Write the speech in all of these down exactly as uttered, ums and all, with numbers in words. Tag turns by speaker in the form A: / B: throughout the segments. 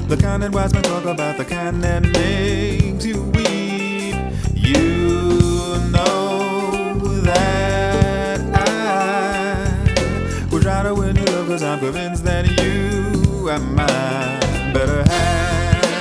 A: The kind that wise men talk about, the kind that makes you weep. You know that I will try to win your love, cause I'm convinced that you are my better half.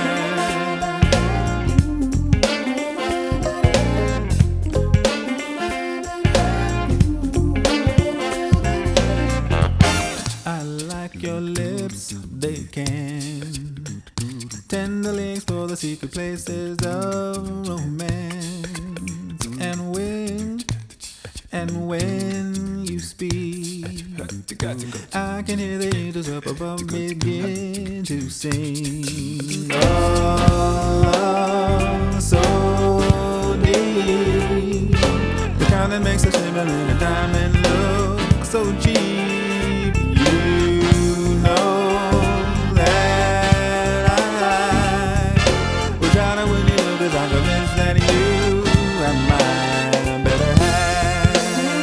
A: I like your lips, they can tenderly explore the secret places of romance. And when, and when you speak, I can hear the angels up above begin to sing. Oh, love so deep, the kind that makes a shimmer in a diamond look so cheap. You know that I will try to win you, cause I'm convinced that you are my better half.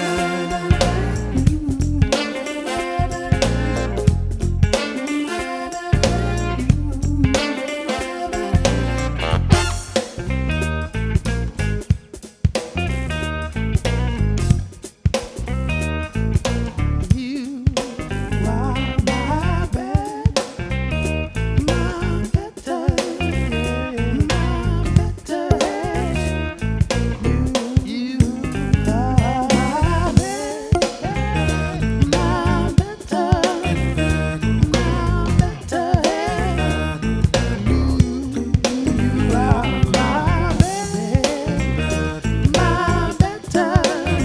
A: You are my better, my better, my better half. You, you are my better, my better, my better half. You, you are my better, my better,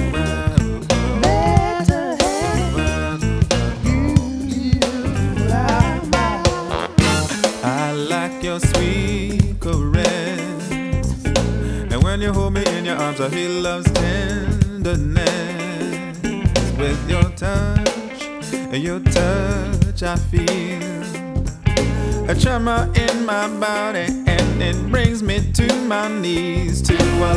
A: better half. I like your sweet caress, and when you hold me in your arms, I feel love's tenderness. With your touch, and your touch, I feel a tremor in my body, and it brings me to my knees, to a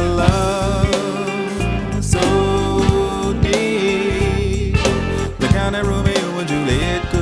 A: love so deep, the kind of Romeo and Juliet could